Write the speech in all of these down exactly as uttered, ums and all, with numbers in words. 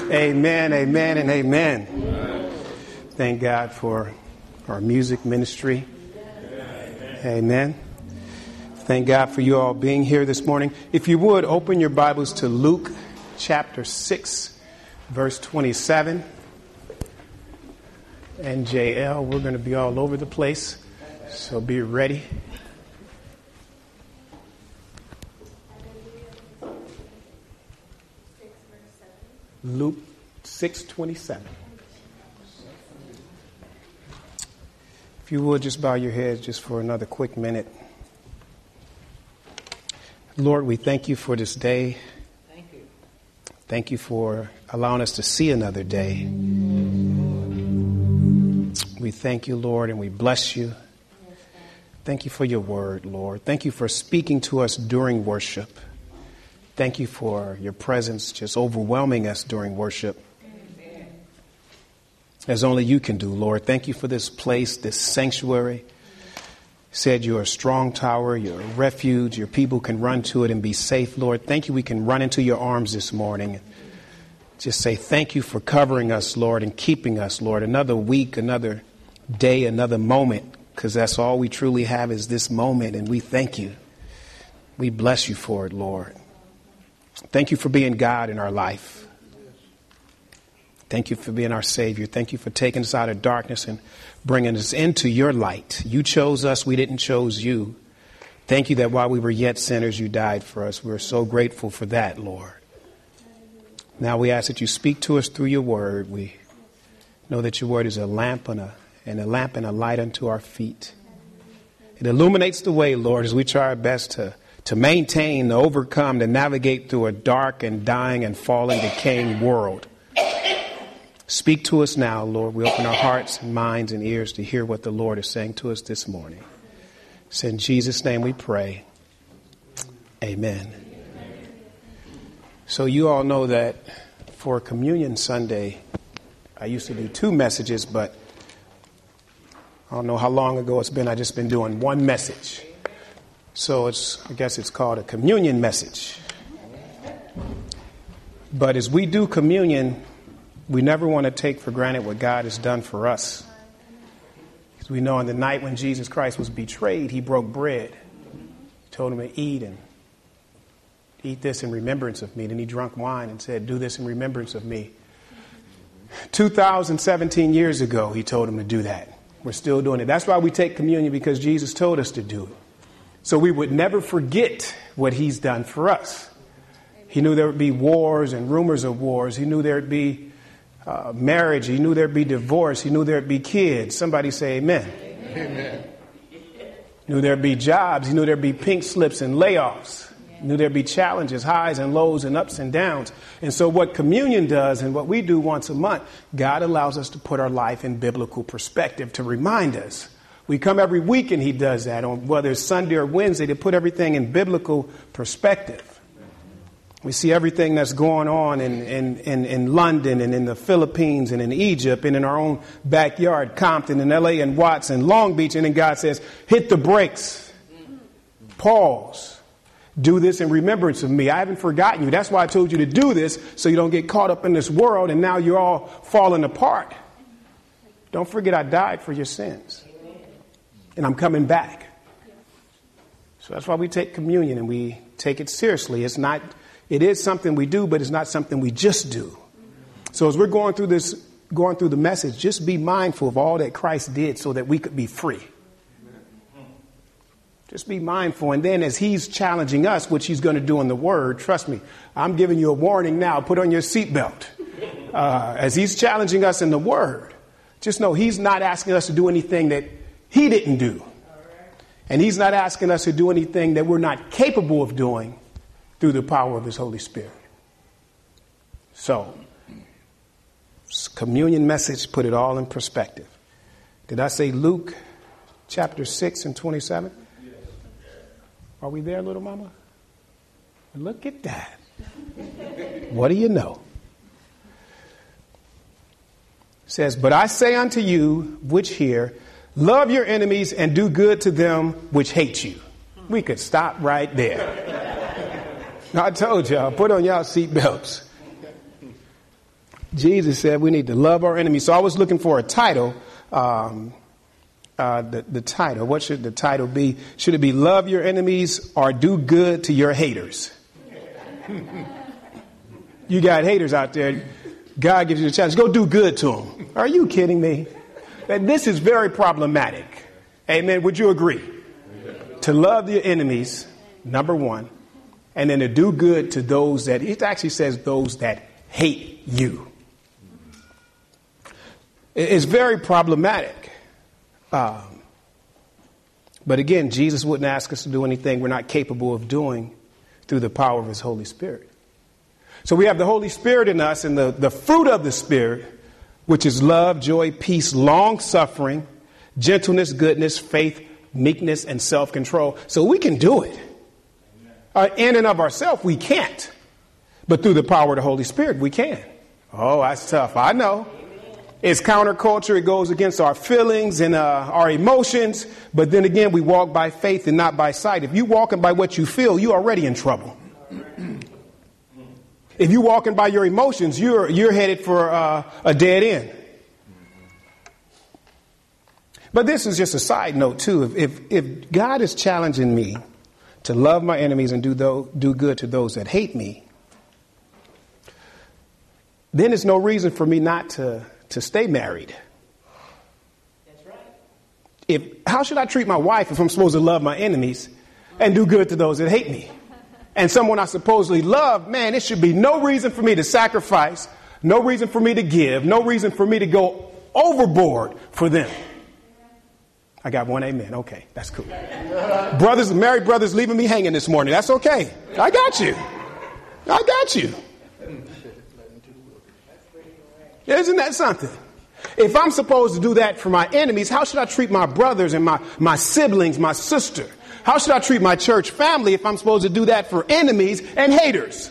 Amen, amen, and amen. Thank God for our music ministry. Amen. Thank God for you all being here this morning. If you would, open your Bibles to Luke chapter six, verse twenty-seven. And J L, we're going to be all over the place, so be ready. Luke six twenty-seven. If you would, just bow your heads just for another quick minute. Lord, we thank you for this day. Thank you. Thank you for allowing us to see another day. We thank you, Lord, and we bless you. Thank you for your word, Lord. Thank you for speaking to us during worship. Thank you for your presence just overwhelming us during worship. Amen. As only you can do, Lord. Thank you for this place, this sanctuary. You said you're a strong tower, you're a refuge, your people can run to it and be safe, Lord. Thank you we can run into your arms this morning. Just say thank you for covering us, Lord, and keeping us, Lord. Another week, another day, another moment, because that's all we truly have is this moment, and we thank you. We bless you for it, Lord. Thank you for being God in our life. Thank you for being our Savior. Thank you for taking us out of darkness and bringing us into your light. You chose us. We didn't chose you. Thank you that while we were yet sinners, you died for us. We're so grateful for that, Lord. Now we ask that you speak to us through your word. We know that your word is a lamp and a, and a lamp and a light unto our feet. It illuminates the way, Lord, as we try our best to to maintain, to overcome, to navigate through a dark and dying and falling, decaying world. Speak to us now, Lord. We open our hearts and minds and ears to hear what the Lord is saying to us this morning. It's in Jesus' name we pray. Amen. So you all know that for Communion Sunday, I used to do two messages, but I don't know how long ago it's been. I've just been doing one message. So it's, I guess it's called a communion message. But as we do communion, we never want to take for granted what God has done for us. Because we know on the night when Jesus Christ was betrayed, he broke bread. He told him to eat and eat this in remembrance of me. Then he drank wine and said, do this in remembrance of me. two thousand seventeen years ago, he told him to do that. We're still doing it. That's why we take communion, because Jesus told us to do it. So we would never forget what he's done for us. He knew there would be wars and rumors of wars. He knew there would be uh, marriage. He knew there would be divorce. He knew there would be kids. Somebody say amen. Amen. He knew there would be jobs. He knew there would be pink slips and layoffs. He knew there would be challenges, highs and lows and ups and downs. And so what communion does and what we do once a month, God allows us to put our life in biblical perspective to remind us. We come every week and he does that, on whether it's Sunday or Wednesday, to put everything in biblical perspective. We see everything that's going on in, in, in, in London and in the Philippines and in Egypt and in our own backyard, Compton and L A and Watts and Long Beach. And then God says, hit the brakes. Pause. Do this in remembrance of me. I haven't forgotten you. That's why I told you to do this, so you don't get caught up in this world and now you're all falling apart. Don't forget I died for your sins. And I'm coming back. So that's why we take communion and we take it seriously. It's not, it is something we do, but it's not something we just do. So as we're going through this, going through the message, just be mindful of all that Christ did so that we could be free. Just be mindful. And then as he's challenging us, which he's going to do in the word, trust me, I'm giving you a warning now. Put on your seatbelt. Uh, as he's challenging us in the word, just know he's not asking us to do anything that he didn't do. And he's not asking us to do anything that we're not capable of doing through the power of his Holy Spirit. So, communion message, put it all in perspective. Did I say Luke chapter six and twenty-seven? Are we there, little mama? Look at that. What do you know? It says, but I say unto you which hear, love your enemies and do good to them which hate you. We could stop right there. I told y'all, put on y'all seatbelts. Jesus said we need to love our enemies. So I was looking for a title. Um, uh, the, the title. What should the title be? Should it be love your enemies or do good to your haters? You got haters out there. God gives you the challenge. Go do good to them. Are you kidding me? And this is very problematic. Amen. Would you agree? To love your enemies, number one, and then to do good to those that, it actually says those that hate you. It's very problematic. Um, but again, Jesus wouldn't ask us to do anything we're not capable of doing through the power of his Holy Spirit. So we have the Holy Spirit in us, and the, the fruit of the Spirit, which is love, joy, peace, long suffering, gentleness, goodness, faith, meekness, and self-control. So we can do it. Uh, in and of ourselves, we can't. But through the power of the Holy Spirit, we can. Oh, that's tough. I know. It's counterculture. It goes against our feelings and uh, our emotions. But then again, we walk by faith and not by sight. If you're walking by what you feel, you're already in trouble. If you're walking by your emotions, you're you're headed for uh, a dead end. But this is just a side note, too. If, if, if God is challenging me to love my enemies and do, tho- do good to those that hate me, then there's no reason for me not to, to stay married. That's right. If, how should I treat my wife if I'm supposed to love my enemies and do good to those that hate me? And someone I supposedly love, man, it should be no reason for me to sacrifice, no reason for me to give, no reason for me to go overboard for them. I got one amen. Okay, that's cool. Brothers, married brothers leaving me hanging this morning. That's okay. I got you. I got you. Isn't that something? If I'm supposed to do that for my enemies, how should I treat my brothers and my, my siblings, my sister? How should I treat my church family if I'm supposed to do that for enemies and haters?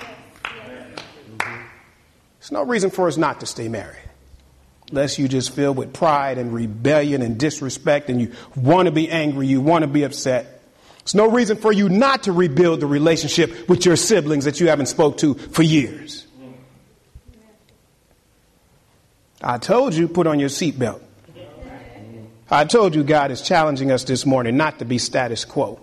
There's no reason for us not to stay married. Unless you just filled with pride and rebellion and disrespect and you want to be angry, you want to be upset. There's no reason for you not to rebuild the relationship with your siblings that you haven't spoke to for years. I told you, put on your seatbelt. I told you God is challenging us this morning not to be status quo.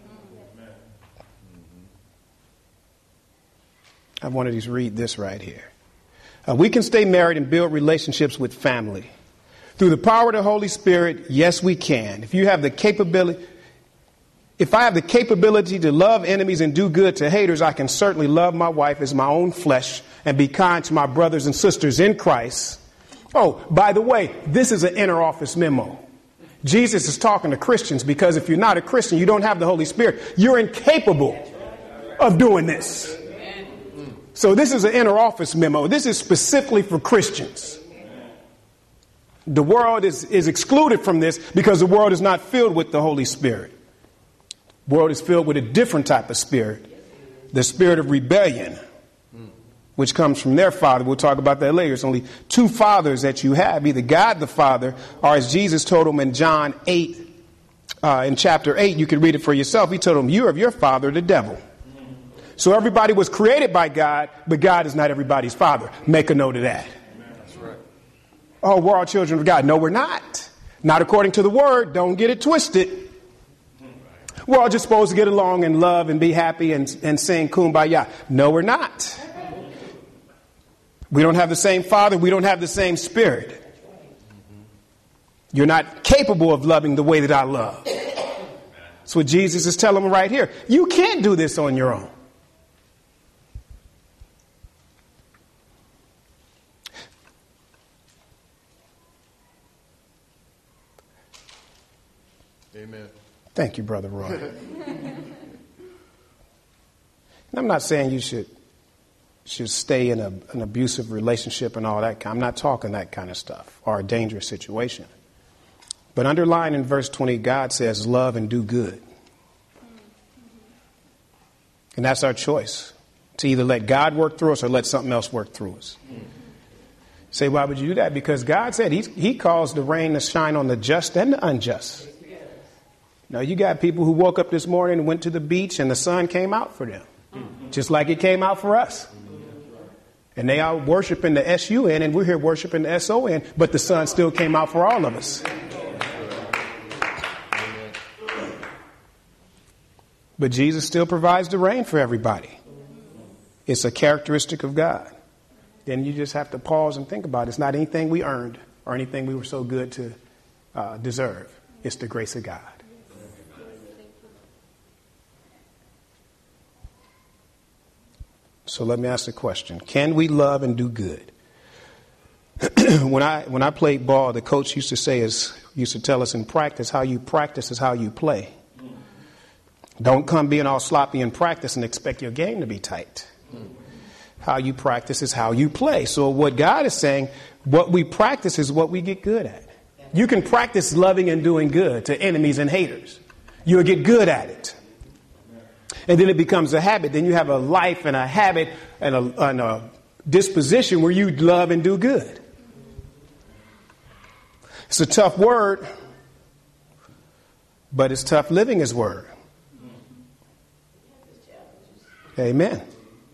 I wanted to read this right here. Uh, we can stay married and build relationships with family. Through the power of the Holy Spirit, yes, we can. If you have the capability, if I have the capability to love enemies and do good to haters, I can certainly love my wife as my own flesh and be kind to my brothers and sisters in Christ. Oh, by the way, this is an inner office memo. Jesus is talking to Christians because if you're not a Christian, you don't have the Holy Spirit. You're incapable of doing this. So this is an inner office memo. This is specifically for Christians. The world is, is excluded from this because the world is not filled with the Holy Spirit. The world is filled with a different type of spirit, the spirit of rebellion, which comes from their father. We'll talk about that later. It's only two fathers that you have, either God the Father, or as Jesus told them in John eight, uh, in chapter eight, you can read it for yourself. He told them, you are of your father, the devil. So everybody was created by God, but God is not everybody's father. Make a note of that. That's right. Oh, we're all children of God. No, we're not. Not according to the word. Don't get it twisted. We're all just supposed to get along and love and be happy and, and sing kumbaya. No, we're not. We don't have the same father. We don't have the same spirit. You're not capable of loving the way that I love. That's what Jesus is telling them right here. You can't do this on your own. Amen. Thank you, Brother Roy. And I'm not saying you should should stay in a, an abusive relationship and all that. I'm not talking that kind of stuff or a dangerous situation. But underlying in verse twenty, God says, love and do good. And that's our choice, to either let God work through us or let something else work through us. Say, why would you do that? Because God said he, he caused the rain to shine on the just and the unjust. Now, you got people who woke up this morning and went to the beach and the sun came out for them, just like it came out for us. And they are worshiping the S U N, and we're here worshiping the S O N, but the sun still came out for all of us. But Jesus still provides the rain for everybody. It's a characteristic of God. Then you just have to pause and think about it. It's not anything we earned or anything we were so good to uh, deserve. It's the grace of God. So let me ask the question. Can we love and do good? when I when I played ball, the coach used to say is used to tell us in practice, how you practice is how you play. Don't come being all sloppy in practice and expect your game to be tight. How you practice is how you play. So what God is saying, what we practice is what we get good at. You can practice loving and doing good to enemies and haters. You'll get good at it. And then it becomes a habit. Then you have a life and a habit and a, and a disposition where you love and do good. It's a tough word, but it's tough living His word. Amen.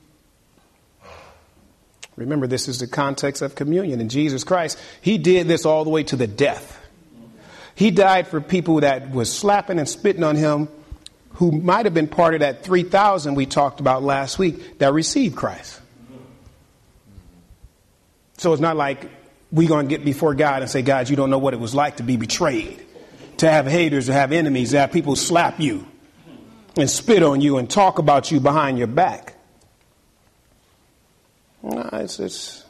Remember, this is the context of communion. And Jesus Christ, He did this all the way to the death. He died for people that was slapping and spitting on Him, who might have been part of that three thousand we talked about last week that received Christ. So it's not like we're going to get before God and say, God, you don't know what it was like to be betrayed, to have haters, to have enemies, to have people slap you and spit on you and talk about you behind your back. No, it's, it's,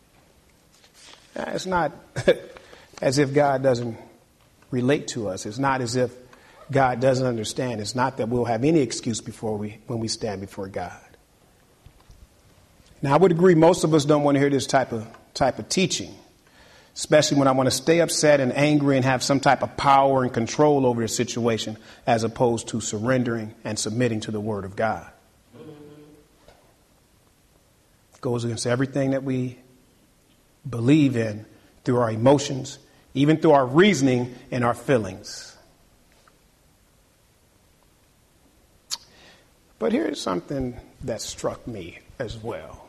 it's not as if God doesn't relate to us. It's not as if God doesn't understand. It's not that we'll have any excuse before we when we stand before God. Now, I would agree most of us don't want to hear this type of type of teaching, especially when I want to stay upset and angry and have some type of power and control over the situation, as opposed to surrendering and submitting to the Word of God. It goes against everything that we believe in through our emotions, even through our reasoning and our feelings. But here's something that struck me as well.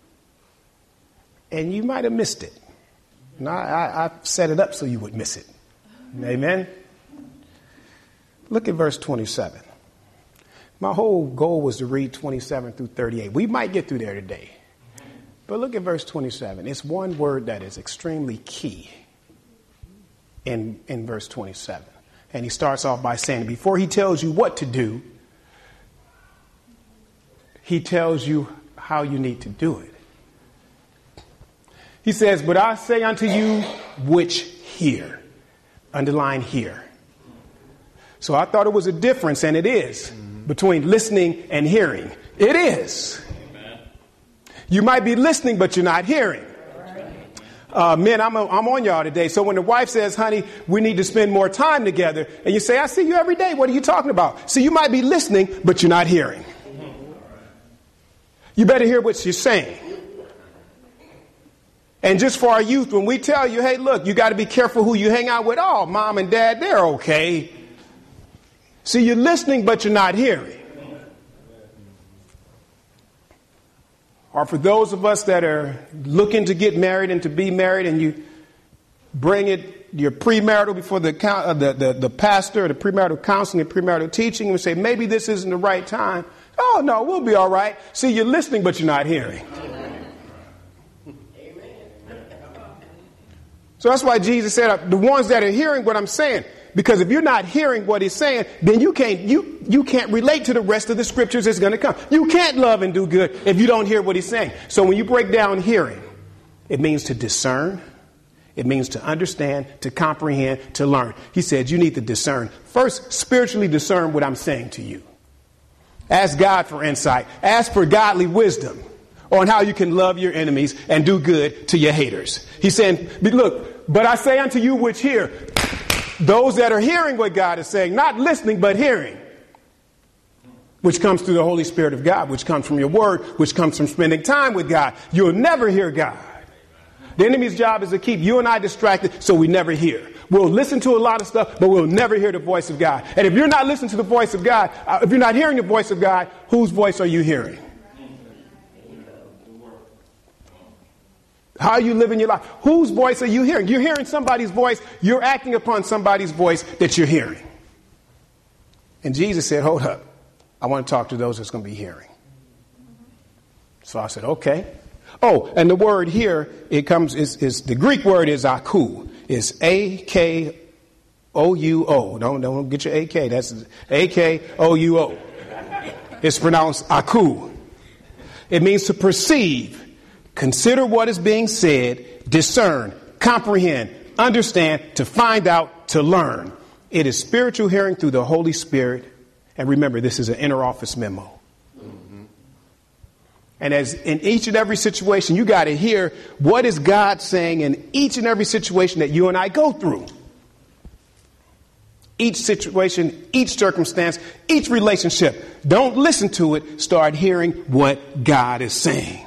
And you might have missed it. And I, I, I set it up so you would miss it. Amen? Look at verse twenty-seven. My whole goal was to read twenty-seven through thirty-eight. We might get through there today. But look at verse twenty-seven. It's one word that is extremely key in, in verse twenty-seven. And he starts off by saying, before he tells you what to do, he tells you how you need to do it. He says, but I say unto you which hear. Underline here. So I thought it was a difference, and it is, between listening and hearing. It is. Amen. You might be listening, but you're not hearing. Uh, men, I'm, a, I'm on y'all today. So when the wife says, honey, we need to spend more time together, and you say, I see you every day. What are you talking about? See, you might be listening, but you're not hearing. You better hear what she's saying. And just for our youth, when we tell you, hey, look, you got to be careful who you hang out with. Oh, mom and dad, they're okay. See, you're listening, but you're not hearing. Or for those of us that are looking to get married and to be married, and you bring it, your premarital before the, uh, the, the, the pastor, or the premarital counseling and premarital teaching, and say, maybe this isn't the right time. Oh, no, we'll be all right. See, you're listening, but you're not hearing. So that's why Jesus said, the ones that are hearing what I'm saying, because if you're not hearing what he's saying, then you can't, you, you can't relate to the rest of the scriptures that's going to come. You can't love and do good if you don't hear what he's saying. So when you break down hearing, it means to discern. It means to understand, to comprehend, to learn. He said you need to discern. First, spiritually discern what I'm saying to you. Ask God for insight. Ask for godly wisdom on how you can love your enemies and do good to your haters. He's saying, look, but I say unto you which hear, those that are hearing what God is saying, not listening, but hearing, which comes through the Holy Spirit of God, which comes from your word, which comes from spending time with God. You'll never hear God. The enemy's job is to keep you and I distracted so we never hear. We'll listen to a lot of stuff, but we'll never hear the voice of God. And if you're not listening to the voice of God, uh, if you're not hearing the voice of God, whose voice are you hearing? How are you living your life? Whose voice are you hearing? You're hearing somebody's voice. You're acting upon somebody's voice that you're hearing. And Jesus said, hold up. I want to talk to those that's going to be hearing. So I said, okay. Oh, and the word here, it comes, is, is the Greek word is aku. It's A K O U O. Don't, don't get your A K. That's A K O U O. It's pronounced aku. It means to perceive, consider what is being said, discern, comprehend, understand, to find out, to learn. It is spiritual hearing through the Holy Spirit. And remember, this is an inner office memo. Mm-hmm. And as in each and every situation, you got to hear what is God saying in each and every situation that you and I go through. Each situation, each circumstance, each relationship. Don't listen to it. Start hearing what God is saying.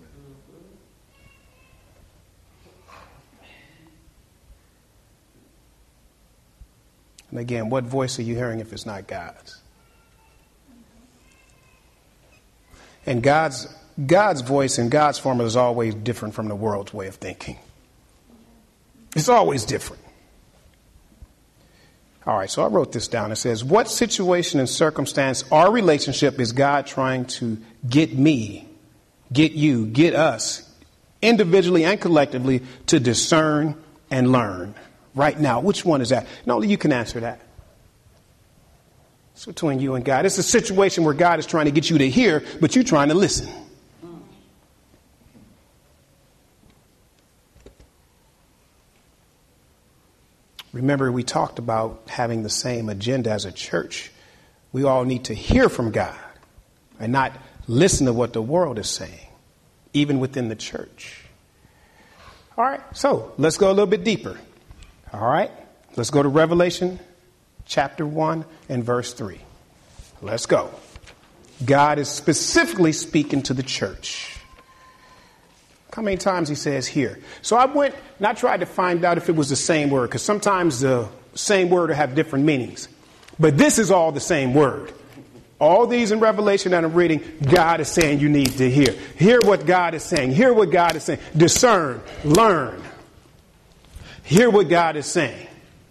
And again, what voice are you hearing if it's not God's? And God's God's voice and God's formula is always different from the world's way of thinking. It's always different. All right, so I wrote this down. It says, what situation and circumstance or relationship is God trying to get me, get you, get us, individually and collectively, to discern and learn? Right now, which one is that? And only you can answer that. It's between you and God. It's a situation where God is trying to get you to hear, but you're trying to listen. Remember, we talked about having the same agenda as a church. We all need to hear from God and not listen to what the world is saying, even within the church. All right, so let's go a little bit deeper. All right, let's go to Revelation chapter one and verse three. Let's go. God is specifically speaking to the church. How many times he says here? So I went and I tried to find out if it was the same word, because sometimes the same word will have different meanings. But this is all the same word. All these in Revelation that I'm reading, God is saying you need to hear. Hear what God is saying. Hear what God is saying. Discern. Learn. Hear what God is saying.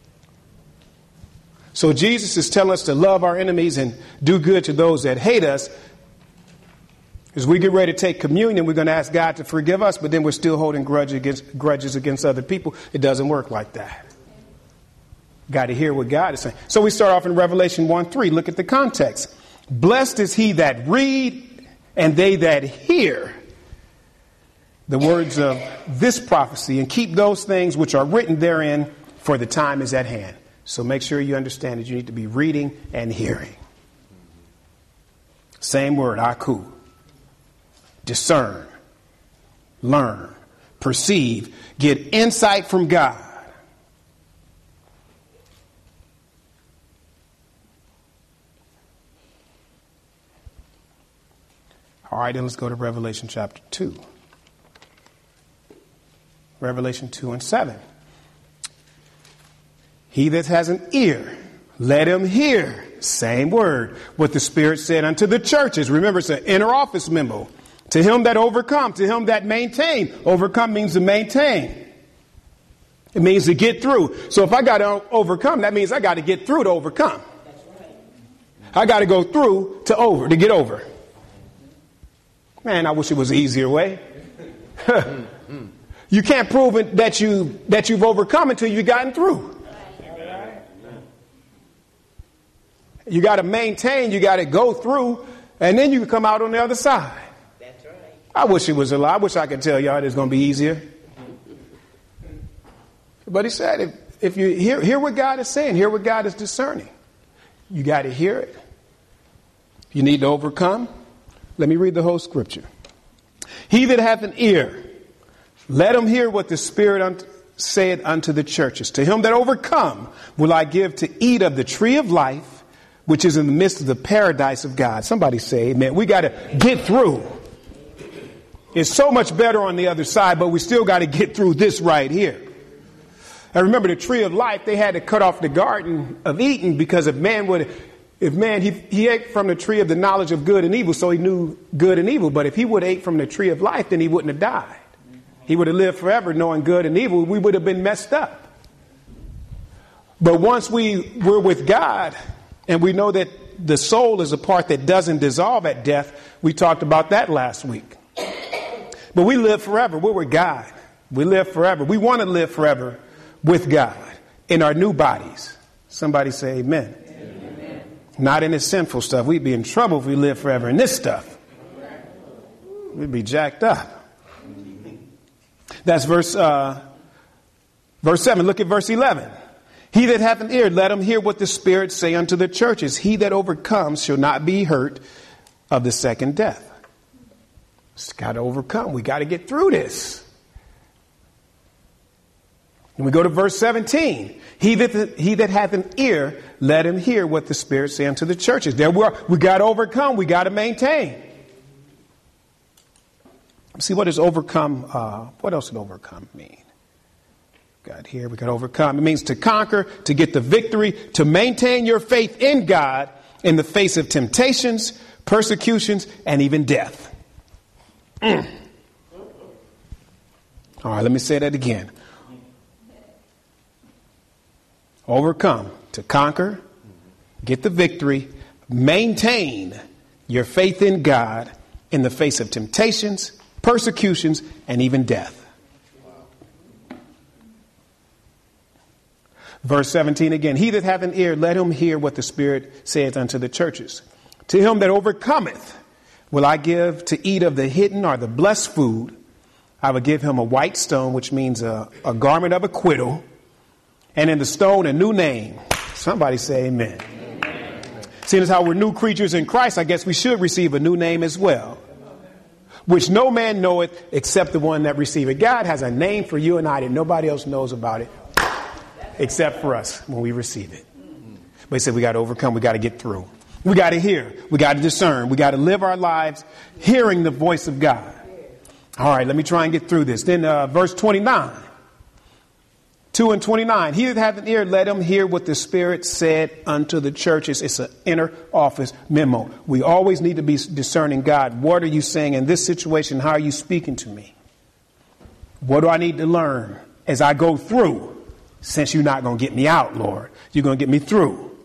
So Jesus is telling us to love our enemies and do good to those that hate us. As we get ready to take communion, we're going to ask God to forgive us, but then we're still holding grudges against, grudges against other people. It doesn't work like that. Got to hear what God is saying. So we start off in Revelation one three. Look at the context. Blessed is he that read and they that hear the words of this prophecy and keep those things which are written therein, for the time is at hand. So make sure you understand that you need to be reading and hearing. Same word, aku. Discern, learn, perceive, get insight from God. All right, then let's go to Revelation chapter two. Revelation two and seven. He that has an ear, let him hear. Same word. What the Spirit said unto the churches. Remember, it's an inner office memo. To him that overcome, to him that maintain. Overcome means to maintain. It means to get through. So if I got to overcome, that means I got to get through to overcome. That's right. I got to go through to over, to get over. Man, I wish it was an easier way. You can't prove it that you that you've overcome until you've gotten through. You got to maintain, you got to go through, and then you can come out on the other side. That's right. I wish it was a lie. I wish I could tell y'all it's going to be easier. But he said, if, if you hear, hear what God is saying, hear what God is discerning, you got to hear it. You need to overcome. Let me read the whole scripture. He that hath an ear, let him hear what the Spirit unto, said unto the churches. To him that overcome will I give to eat of the tree of life, which is in the midst of the paradise of God. Somebody say amen. We got to get through. It's so much better on the other side, but we still got to get through this right here. And remember, the tree of life, they had to cut off the garden of Eden, because if man would, if man, he, he ate from the tree of the knowledge of good and evil, so he knew good and evil. But if he would have ate from the tree of life, then he wouldn't have died. He would have lived forever knowing good and evil. We would have been messed up. But once we were with God and we know that the soul is a part that doesn't dissolve at death, we talked about that last week. But we live forever. We're with God. We live forever. We want to live forever with God in our new bodies. Somebody say amen. Amen. Not in this sinful stuff. We'd be in trouble if we live forever in this stuff. We'd be jacked up. That's verse uh, verse seven. Look at verse eleven. He that hath an ear, let him hear what the Spirit say unto the churches. He that overcomes shall not be hurt of the second death. It's got to overcome. We got to get through this. And we go to verse seventeen. He that, he that hath an ear, let him hear what the Spirit say unto the churches. There we are. We got to overcome. We got to maintain. See, what does overcome, uh, what else does overcome mean? Got here, we got overcome. It means to conquer, to get the victory, to maintain your faith in God in the face of temptations, persecutions, and even death. Mm. All right, let me say that again. Overcome, to conquer, get the victory, maintain your faith in God in the face of temptations, persecutions, and even death. Verse seventeen again. He that hath an ear, let him hear what the Spirit saith unto the churches. To him that overcometh will I give to eat of the hidden or the blessed food. I will give him a white stone, which means a, a garment of acquittal. And in the stone, a new name. Somebody say amen. Amen. Seeing as how we're new creatures in Christ, I guess we should receive a new name as well. Which no man knoweth except the one that receiveth. God has a name for you and I that nobody else knows about it except for us when we receive it. But he said we got to overcome. We got to get through. We got to hear. We got to discern. We got to live our lives hearing the voice of God. All right, let me try and get through this. Then uh, verse twenty-nine. two and twenty-nine. He that hath an ear, let him hear what the Spirit said unto the churches. It's an inner office memo. We always need to be discerning God. What are you saying in this situation? How are you speaking to me? What do I need to learn as I go through? Since you're not going to get me out, Lord, you're going to get me through.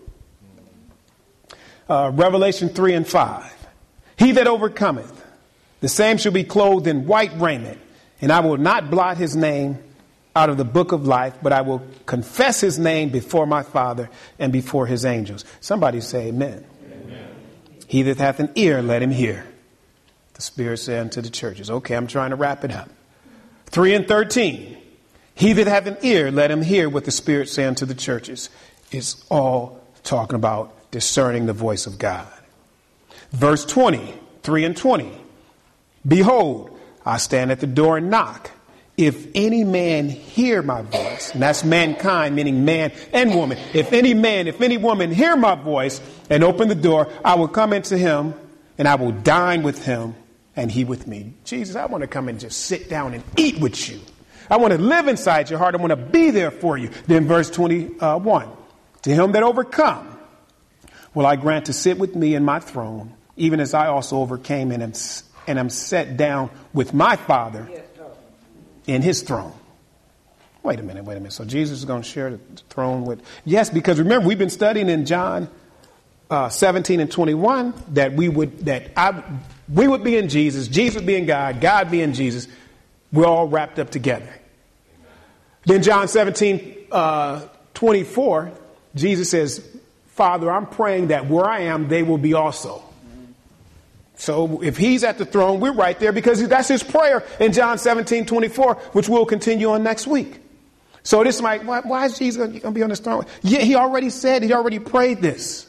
Uh, Revelation three and five. He that overcometh, the same shall be clothed in white raiment, and I will not blot his name out of the book of life, but I will confess his name before my Father and before his angels. Somebody say amen. Amen. He that hath an ear, let him hear. The Spirit said unto the churches. Okay, I'm trying to wrap it up. three and thirteen. He that hath an ear, let him hear what the Spirit say unto the churches. It's all talking about discerning the voice of God. Verse twenty, three and twenty. Behold, I stand at the door and knock. If any man hear my voice, and that's mankind, meaning man and woman. If any man, if any woman hear my voice and open the door, I will come into him and I will dine with him and he with me. Jesus, I want to come and just sit down and eat with you. I want to live inside your heart. I want to be there for you. Then verse twenty-one. To him that overcome will I grant to sit with me in my throne, even as I also overcame and am, and am set down with my Father in his throne. Wait a minute, wait a minute. So Jesus is going to share the throne with... Yes, because remember, we've been studying in John uh, seventeen and twenty-one that we would that I we would be in Jesus, Jesus would be in God, God be in Jesus. We're all wrapped up together. Then John seventeen, uh, twenty-four, Jesus says, Father, I'm praying that where I am, they will be also. So if he's at the throne, we're right there because that's his prayer in John seventeen, twenty-four, which we'll continue on next week. So this might, why, why is Jesus going to be on this throne? Yeah, he already said, he already prayed this.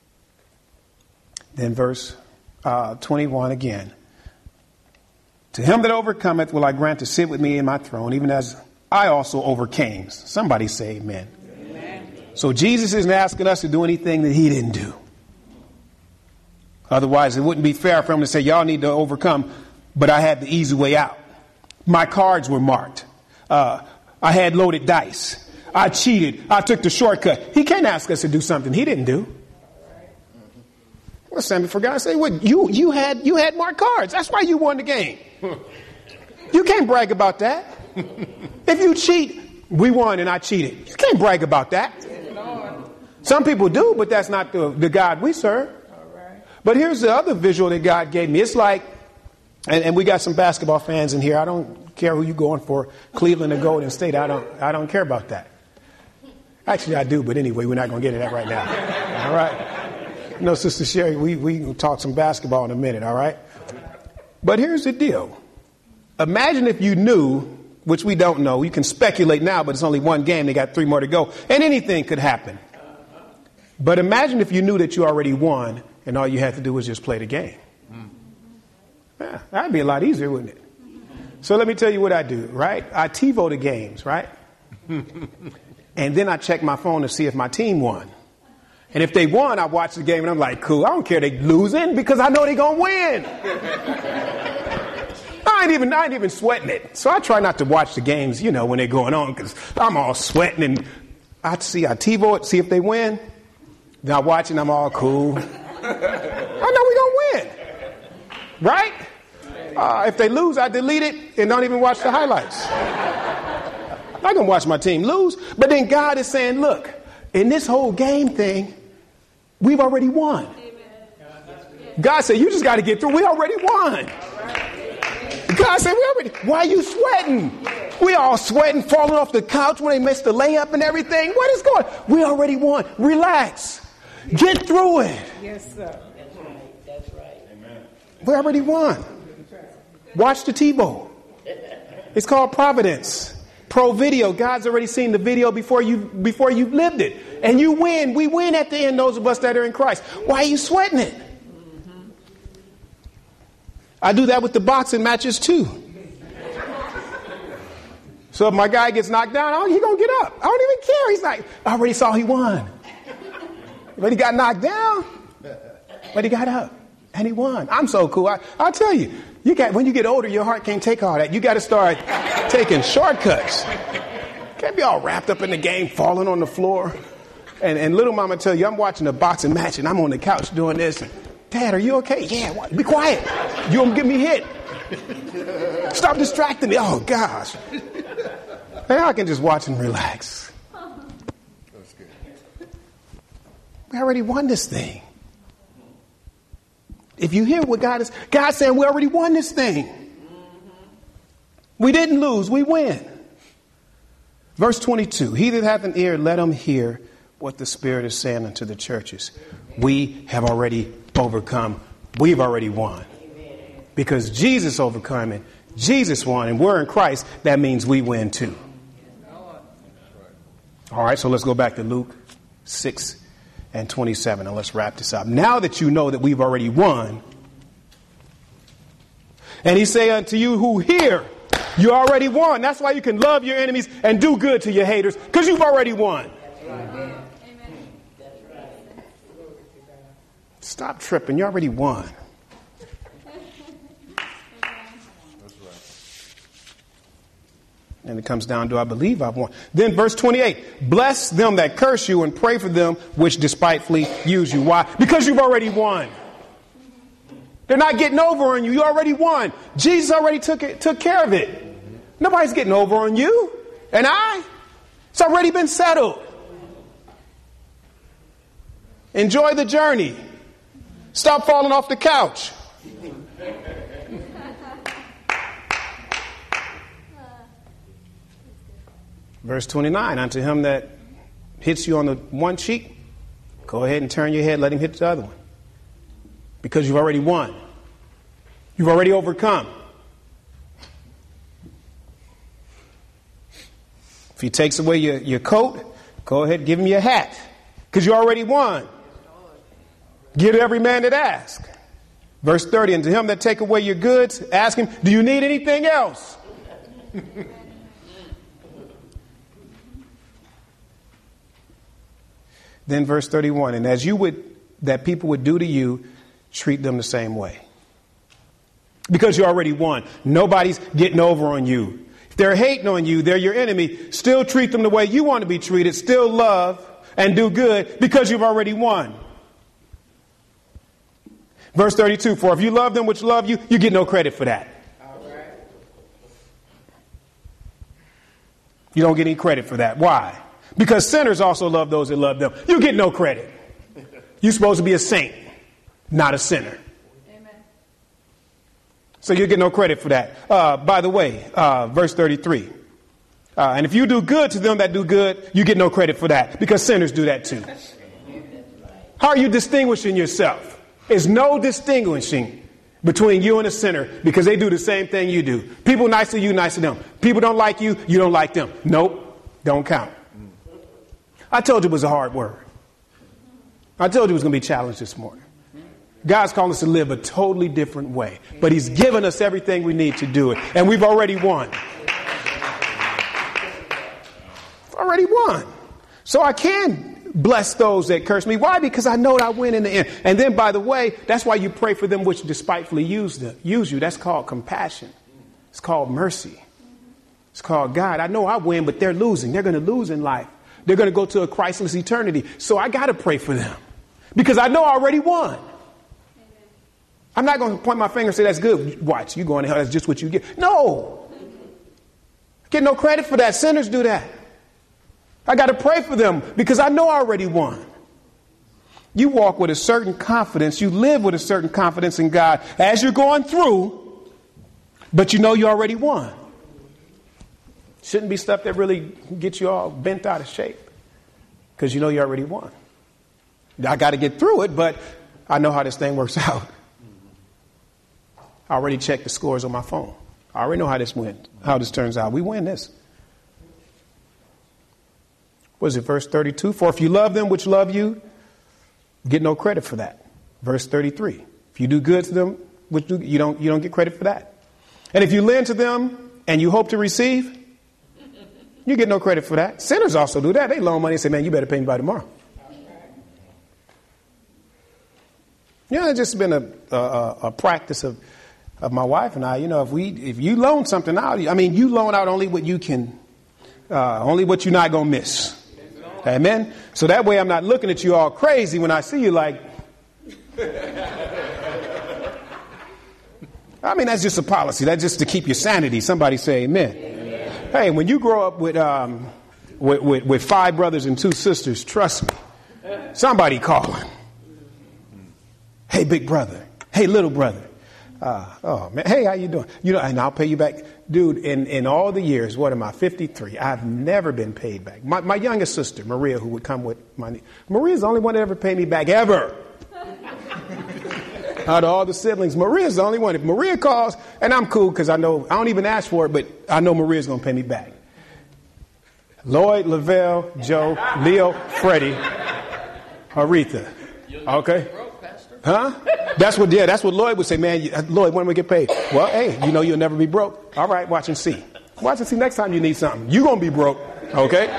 Then verse uh, twenty-one again. To him that overcometh will I grant to sit with me in my throne, even as I also overcame. Somebody say amen. Amen. So Jesus isn't asking us to do anything that he didn't do. Otherwise, it wouldn't be fair for him to say, y'all need to overcome, but I had the easy way out. My cards were marked. Uh, I had loaded dice. I cheated. I took the shortcut. He can't ask us to do something he didn't do. Well, stand before God and say, what, you, you had, you had marked cards. That's why you won the game. You You can't brag about that. If you cheat, we won and I cheated. You can't brag about that. Some people do, but that's not the, the God we serve. But here's the other visual that God gave me. It's like, and, and we got some basketball fans in here. I don't care who you're going for, Cleveland or Golden State. I don't, I don't care about that. Actually, I do, but anyway, we're not going to get into that right now. All right? No, Sister Sherry, we, we can talk some basketball in a minute, all right? But here's the deal. Imagine if you knew, which we don't know. You can speculate now, but it's only one game. They got three more to go. And anything could happen. But imagine if you knew that you already won and all you had to do was just play the game. Yeah, that'd be a lot easier, wouldn't it? So let me tell you what I do, right? I TiVo the games, right? And then I check my phone to see if my team won. And if they won, I watch the game and I'm like, cool, I don't care they losing because I know they're going to win. I ain't even, I ain't even sweating it. So I try not to watch the games, you know, when they're going on because I'm all sweating and I see, I TiVo it, see if they win. Then I watch it and I'm all cool. I know we're going to win. Right? Uh, if they lose, I delete it and don't even watch the highlights. I'm not going to watch my team lose. But then God is saying, look, in this whole game thing, we've already won. God said, you just got to get through. We already won. God said, we already, why are you sweating? We all sweating, falling off the couch when they missed the layup and everything. What is going on? We already won. Relax. Get through it. Yes, sir. That's right. That's right. Amen. We already won. Watch the TiVo. It's called Providence. Pro Video. God's already seen the video before you before you've lived it. And you win. We win at the end, those of us that are in Christ. Why are you sweating it? Mm-hmm. I do that with the boxing matches too. So if my guy gets knocked down, oh, he's going to get up. I don't even care. He's like, I already saw he won. But he got knocked down. But he got up. And he won. I'm so cool. I, I'll tell you, you got when you get older, your heart can't take all that. You got to start taking shortcuts. Can't be all wrapped up in the game, falling on the floor. And, and little mama tell you, I'm watching a boxing match and I'm on the couch doing this. And, Dad, are you okay? Yeah, what? Be quiet. You won't get me hit. Stop distracting me. Oh, gosh. Now I can just watch and relax. That's good. We already won this thing. If you hear what God is, God's saying we already won this thing. We didn't lose, we win. Verse twenty-two, he that hath an ear, let him hear what the Spirit is saying unto the churches. We have already overcome. We've already won. Because Jesus overcame it. Jesus won, and we're in Christ. That means we win too. All right, so let's go back to Luke six and twenty-seven, and let's wrap this up. Now that you know that we've already won, and he say unto you who hear, you already won. That's why you can love your enemies and do good to your haters, because you've already won. That's right. Amen. That's right. Stop tripping. You already won. And it comes down to, I believe I've won. Then verse twenty-eight, bless them that curse you and pray for them which despitefully use you. Why? Because you've already won. They're not getting over on you. You already won. Jesus already took it, took care of it. Nobody's getting over on you. And I. It's already been settled. Enjoy the journey. Stop falling off the couch. Verse twenty-nine, unto him that hits you on the one cheek, go ahead and turn your head, let him hit the other one. Because you've already won. You've already overcome. If he takes away your, your coat, go ahead and give him your hat. Because you already won. Give to every man that asks. Verse thirty, unto him that take away your goods, ask him, do you need anything else? Then verse thirty-one, and as you would, that people would do to you, treat them the same way. Because you already won. Nobody's getting over on you. If they're hating on you, they're your enemy. Still treat them the way you want to be treated. Still love and do good because you've already won. Verse thirty-two, for if you love them which love you, you get no credit for that. You don't get any credit for that. Why? Because sinners also love those that love them. You get no credit. You're supposed to be a saint, not a sinner. Amen. So you get no credit for that. Uh, by the way, uh, verse thirty-three. Uh, and if you do good to them that do good, you get no credit for that because sinners do that too. How are you distinguishing yourself? There's no distinguishing between you and a sinner because they do the same thing you do. People nice to you, nice to them. People don't like you, you don't like them. Nope, don't count. I told you it was a hard word. I told you it was going to be challenged this morning. God's calling us to live a totally different way, but he's given us everything we need to do it, and we've already won. Already won. So I can bless those that curse me. Why? Because I know that I win in the end. And then, by the way, that's why you pray for them which despitefully use, the, use you. That's called compassion. It's called mercy. It's called God. I know I win, but they're losing. They're going to lose in life. They're going to go to a Christless eternity. So I got to pray for them because I know I already won. I'm not going to point my finger and say, that's good. Watch, you going to hell. That's just what you get. No. Get no credit for that. Sinners do that. I got to pray for them because I know I already won. You walk with a certain confidence. You live with a certain confidence in God as you're going through, but you know you already won. Shouldn't be stuff that really gets you all bent out of shape because you know you already won. I got to get through it, but I know how this thing works out. I already checked the scores on my phone. I already know how this went, how this turns out. We win this. What is it, verse thirty-two? For if you love them which love you, get no credit for that. Verse thirty-three. If you do good to them, which do, you don't you don't get credit for that. And if you lend to them and you hope to receive, you get no credit for that. Sinners also do that. They loan money and say, man, you better pay me by tomorrow. You know, it's just been a, a, a practice of, of my wife and I. You know, if we if you loan something out, I mean, you loan out only what you can, uh, only what you're not going to miss. Amen. So that way I'm not looking at you all crazy when I see you like. I mean, that's just a policy. That's just to keep your sanity. Somebody say amen. Amen. Hey, when you grow up with, um, with, with, with five brothers and two sisters, trust me, somebody calling. Hey, big brother. Hey, little brother. Uh, oh, man. Hey, how you doing? You know, and I'll pay you back. Dude, in, in all the years, what am I, fifty-three, I've never been paid back. My, my youngest sister, Maria, who would come with my... Maria's the only one that ever paid me back, ever. Out of all the siblings, Maria's the only one. If Maria calls, and I'm cool because I know, I don't even ask for it, but I know Maria's going to pay me back. Lloyd, Lavelle, Joe, Leo, Freddie, Aretha. Okay? Huh? That's what, yeah, that's what Lloyd would say, man. Lloyd, when we get paid? Well, hey, you know you'll never be broke. All right, watch and see. Watch and see next time you need something. You're going to be broke, okay?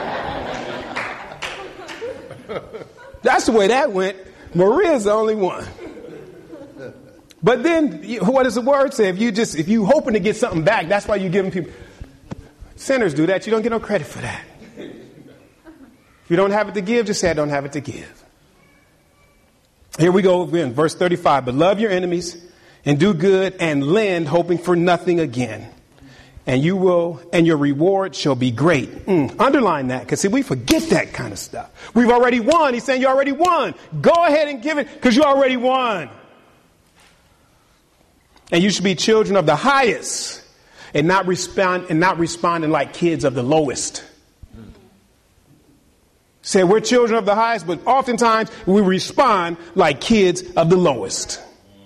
That's the way that went. Maria's the only one. But then, what does the word say? If you just, if you hoping to get something back, that's why you're giving people. Sinners do that. You don't get no credit for that. If you don't have it to give, just say I don't have it to give. Here we go again, verse thirty-five. But love your enemies and do good and lend, hoping for nothing again. And you will, and your reward shall be great. Mm, underline that, because see, we forget that kind of stuff. We've already won. He's saying you already won. Go ahead and give it, because you already won. And you should be children of the highest, and not respond and not responding like kids of the lowest. Say we're children of the highest, but oftentimes we respond like kids of the lowest.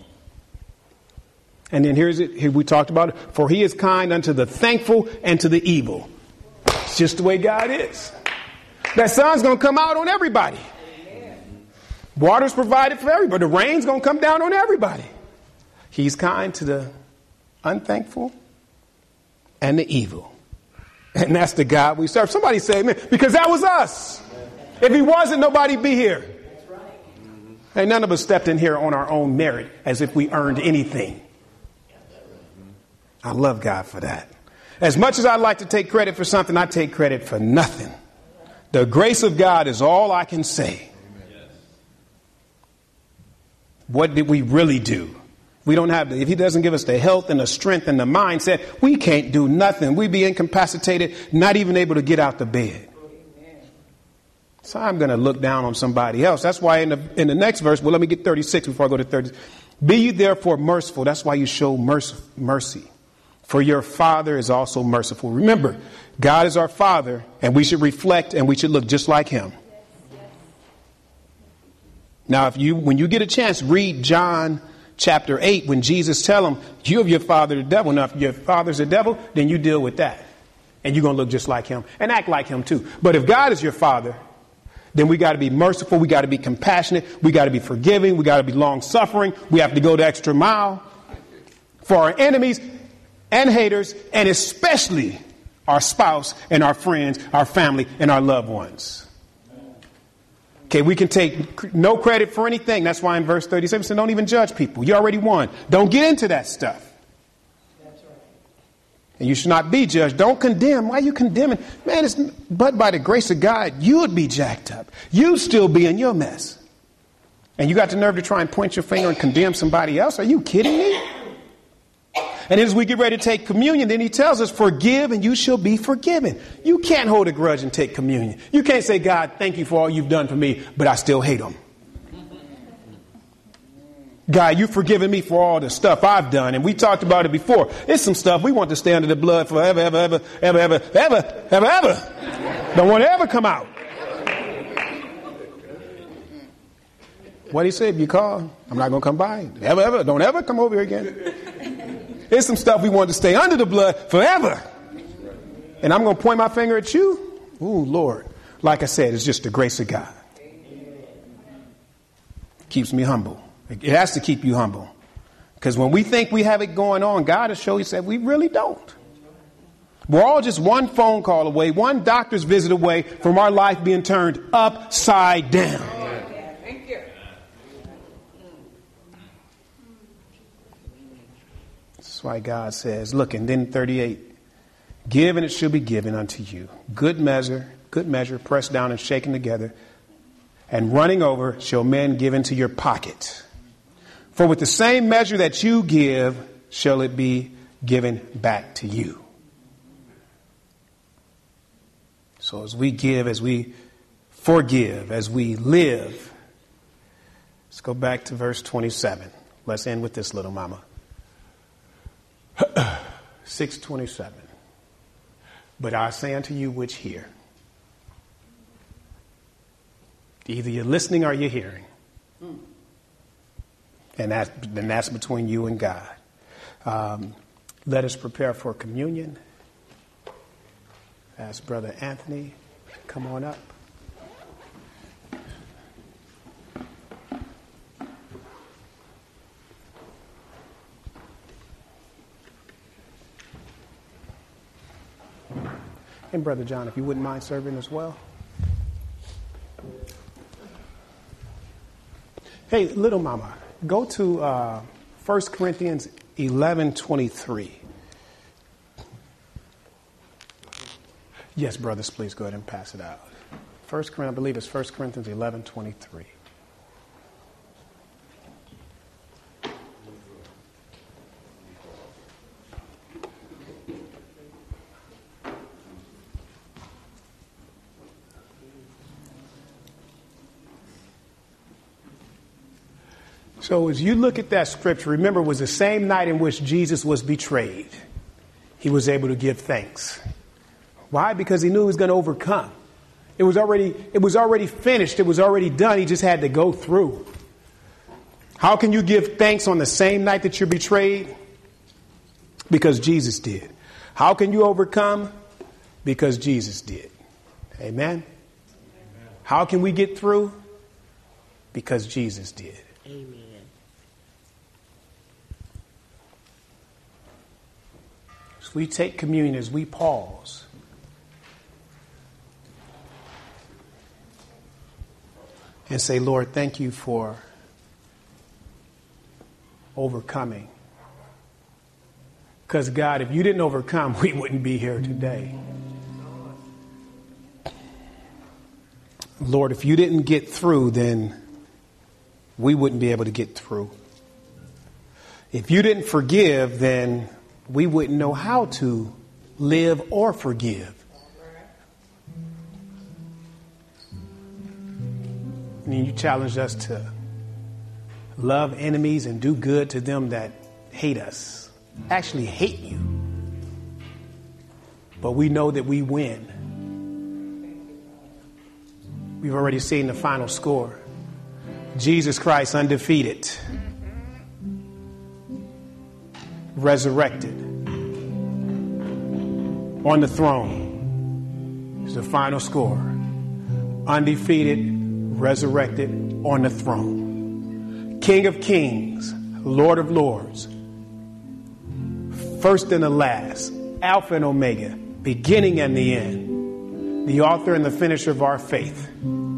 And then here's it. Here we talked about it. For he is kind unto the thankful and to the evil. It's just the way God is. That sun's going to come out on everybody. Water's provided for everybody. The rain's going to come down on everybody. He's kind to the unthankful and the evil. And that's the God we serve. Somebody say amen. Because that was us. If he wasn't, nobody'd be here. That's right. Mm-hmm. Ain't none of us stepped in here on our own merit as if we earned anything. I love God for that. As much as I like to take credit for something, I take credit for nothing. The grace of God is all I can say. Amen. What did we really do? We don't have the, if he doesn't give us the health and the strength and the mindset, we can't do nothing. We'd be incapacitated, not even able to get out the bed. So I'm going to look down on somebody else. That's why in the, in the next verse, well, let me get thirty-six before I go to thirty. Be ye therefore merciful. That's why you show mercy, mercy. For your Father is also merciful. Remember, God is our Father, and we should reflect and we should look just like him. Now, if you, when you get a chance, read John chapter eight, when Jesus tell him, you have your father the devil. Now, if your father's the devil, then you deal with that. And you're going to look just like him and act like him too. But if God is your father, then we got to be merciful. We got to be compassionate. We got to be forgiving. We got to be long suffering. We have to go the extra mile for our enemies and haters, and especially our spouse and our friends, our family and our loved ones. Okay, we can take no credit for anything. That's why in verse thirty-seven, it says, don't even judge people. You already won. Don't get into that stuff. That's right. And you should not be judged. Don't condemn. Why are you condemning? Man, it's but by the grace of God, you would be jacked up. You'd still be in your mess. And you got the nerve to try and point your finger and condemn somebody else? Are you kidding me? And as we get ready to take communion, then he tells us, forgive and you shall be forgiven. You can't hold a grudge and take communion. You can't say, God, thank you for all you've done for me, but I still hate him. God, you've forgiven me for all the stuff I've done. And we talked about it before. It's some stuff we want to stay under the blood forever, ever, ever, ever, ever, ever, ever, ever. Don't want to ever come out. What he said, you call, I'm not going to come by. Ever, ever, don't ever come over here again. There's some stuff we want to stay under the blood forever. And I'm going to point my finger at you? Ooh, Lord. Like I said, it's just the grace of God. Keeps me humble. It has to keep you humble. Because when we think we have it going on, God has shown you said we really don't. We're all just one phone call away, one doctor's visit away from our life being turned upside down. Thank you. That's why God says, look, and then thirty-eight, give and it shall be given unto you. Good measure, good measure, pressed down and shaken together, and running over shall men give into your pocket. For with the same measure that you give, shall it be given back to you. So as we give, as we forgive, as we live, let's go back to verse twenty-seven. Let's end with this, little mama. six twenty-seven. But I say unto you which hear. Either you're listening or you're hearing. And that's, then that's between you and God. Um, let us prepare for communion. Ask Brother Anthony, come on up. And Brother John, if you wouldn't mind serving as well. Hey, little mama, go to uh, First Corinthians eleven twenty-three. Yes, brothers, please go ahead and pass it out. First Corinthians, I believe it's First Corinthians eleven twenty-three. So as you look at that scripture, remember it was the same night in which Jesus was betrayed. He was able to give thanks. Why? Because he knew he was going to overcome. It was already, it was already finished. It was already done. He just had to go through. How can you give thanks on the same night that you're betrayed? Because Jesus did. How can you overcome? Because Jesus did. Amen? Amen. How can we get through? Because Jesus did. Amen. As we take communion, as we pause, and say, Lord, thank you for overcoming. Because, God, if you didn't overcome, we wouldn't be here today. Lord, if you didn't get through, then we wouldn't be able to get through. If you didn't forgive, then we wouldn't know how to live or forgive. And you challenged us to love enemies and do good to them that hate us, actually hate you. But we know that we win. We've already seen the final score. Jesus Christ undefeated, resurrected, on the throne is the final score. Undefeated, resurrected, on the throne. King of kings, Lord of lords, first and the last, Alpha and Omega, beginning and the end, the author and the finisher of our faith.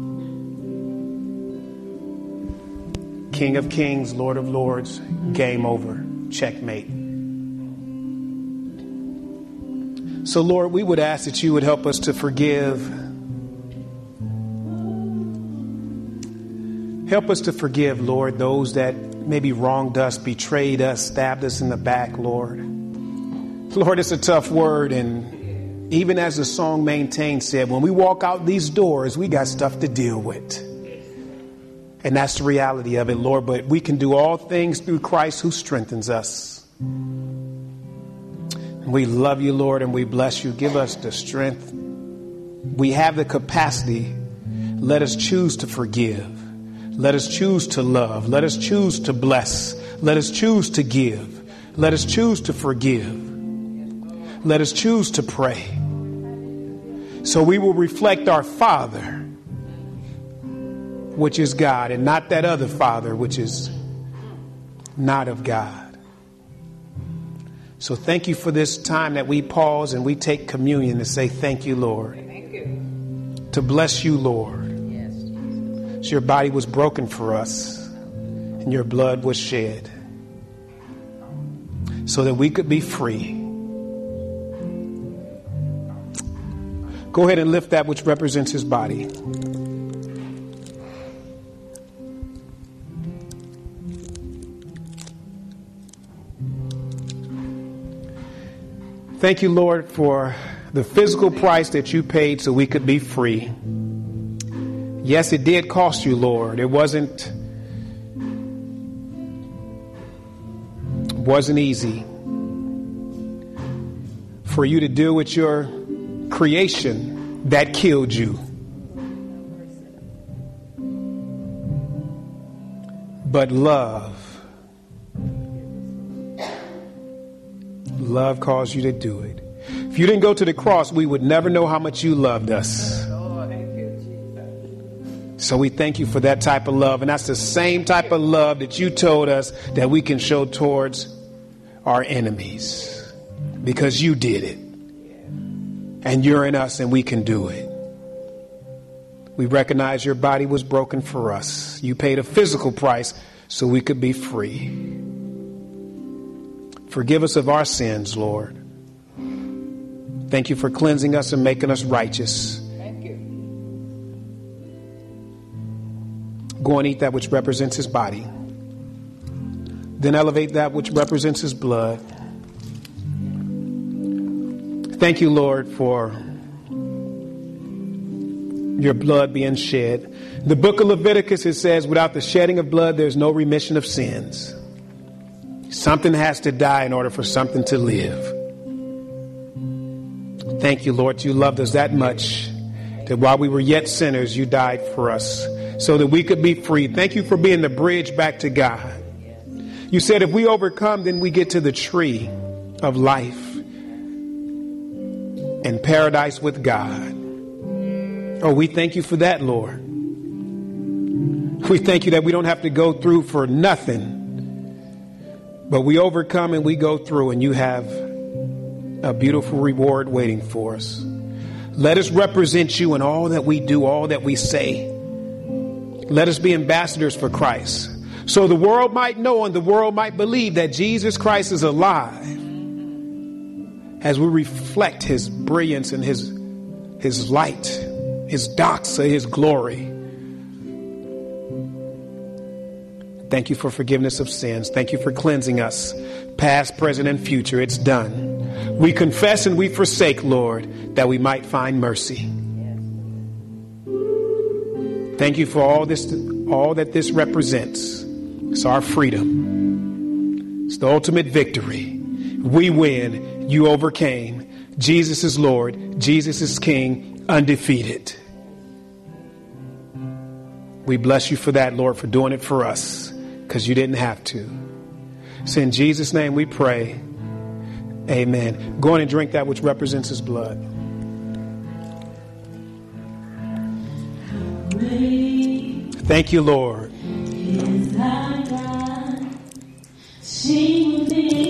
King of kings, Lord of lords, game over, checkmate. So, Lord, we would ask that you would help us to forgive. Help us to forgive, Lord, those that maybe wronged us, betrayed us, stabbed us in the back, Lord. Lord, it's a tough word, and even as the song Maintain said, when we walk out these doors, we got stuff to deal with. And that's the reality of it, Lord. But we can do all things through Christ who strengthens us. We love you, Lord, and we bless you. Give us the strength. We have the capacity. Let us choose to forgive. Let us choose to love. Let us choose to bless. Let us choose to give. Let us choose to forgive. Let us choose to pray. So we will reflect our Father, which is God, and not that other father, which is not of God. So thank you for this time that we pause and we take communion to say thank you, Lord. Thank you. To bless you, Lord. Yes, Jesus. So your body was broken for us and your blood was shed so that we could be free. Go ahead and lift that which represents his body. Thank you, Lord, for the physical price that you paid so we could be free. Yes, it did cost you, Lord. It wasn't, wasn't easy for you to deal with your creation that killed you. But love, love caused you to do it. If you didn't go to the cross, we would never know how much you loved us. So we thank you for that type of love. And that's the same type of love that you told us that we can show towards our enemies. Because you did it. And you're in us and we can do it. We recognize your body was broken for us. You paid a physical price so we could be free. Forgive us of our sins, Lord. Thank you for cleansing us and making us righteous. Thank you. Go and eat that which represents his body. Then elevate that which represents his blood. Thank you, Lord, for your blood being shed. The book of Leviticus, it says, without the shedding of blood, there's no remission of sins. Something has to die in order for something to live. Thank you, Lord, you loved us that much that while we were yet sinners, you died for us so that we could be free. Thank you for being the bridge back to God. You said if we overcome, then we get to the tree of life and paradise with God. Oh, we thank you for that, Lord. We thank you that we don't have to go through for nothing, but we overcome and we go through, and you have a beautiful reward waiting for us. Let us represent you in all that we do, all that we say. Let us be ambassadors for Christ, so the world might know and the world might believe that Jesus Christ is alive as we reflect his brilliance and his, his light, his doxa, his glory. Thank you for forgiveness of sins. Thank you for cleansing us, past, present, and future. It's done. We confess and we forsake, Lord, that we might find mercy. Thank you for all this, all that this represents. It's our freedom. It's the ultimate victory. We win. You overcame. Jesus is Lord. Jesus is King, undefeated. We bless you for that, Lord, for doing it for us, because you didn't have to. So in Jesus' name we pray. Amen. Go on and drink that which represents his blood. Thank you, Lord. Sing with me.